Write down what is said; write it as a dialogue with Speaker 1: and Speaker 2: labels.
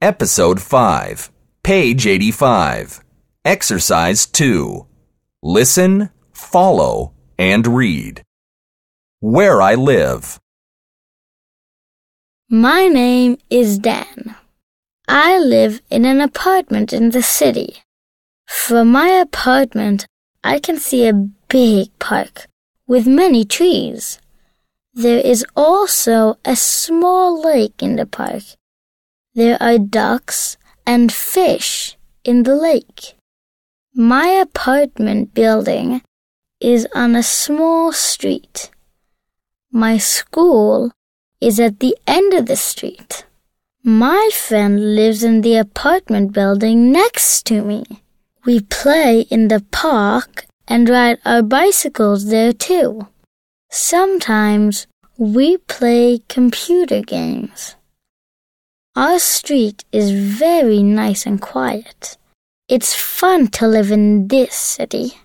Speaker 1: Episode 5, page 85. Exercise 2. Listen, follow, and read. Where I live.
Speaker 2: My name is Dan. I live in an apartment in the city. From my apartment, I can see a big park with many trees. There is also a small lake in the park. There are ducks and fish in the lake. My apartment building is on a small street. My school is at the end of the street. My friend lives in the apartment building next to me. We play in the park and ride our bicycles there too. Sometimes we play computer games. Our street is very nice and quiet. It's fun to live in this city.